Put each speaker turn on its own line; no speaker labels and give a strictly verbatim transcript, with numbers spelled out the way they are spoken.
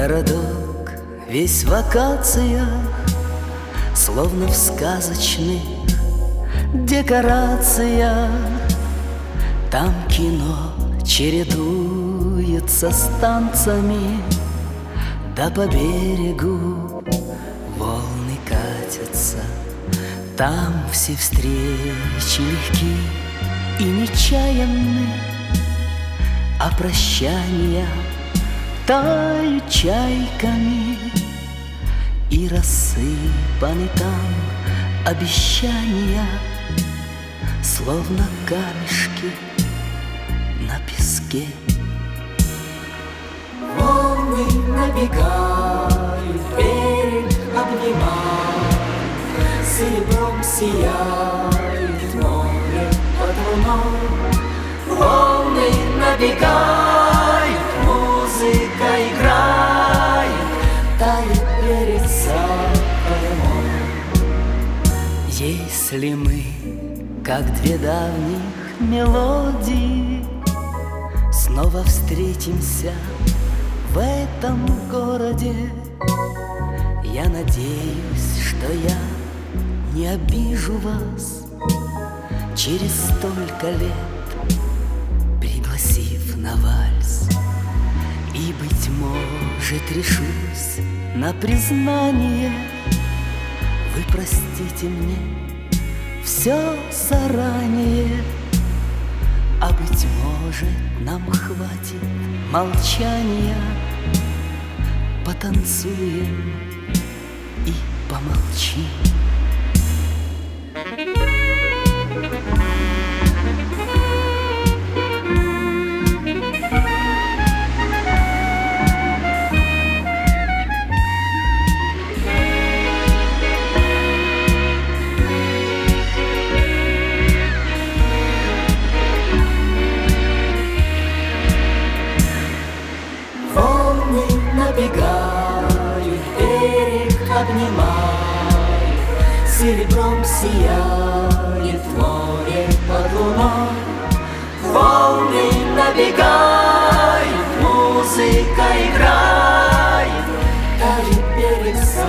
Городок весь в акациях, словно в сказочных декорациях. Там кино чередуется с танцами, да по берегу волны катятся. Там все встречи легки и нечаянны, а прощания тают чайками, и рассыпаны там обещания, словно камешки на песке.
Волны набегают, берег обнимают, серебром сияет море под луной. Волны набегают, музыка играет, тает перед кормой.
Если мы, как две давних мелодии, снова встретимся в этом городе, я надеюсь, что я не обижу вас через столько лет, пригласив на вальс. И, быть может, решусь на признание: вы простите мне все заранее. А быть может, нам хватит молчания, потанцуем и помолчим.
Набегают, берег обнимает, серебром сияет море под луной. Волны набегают, музыка играет, тает берег.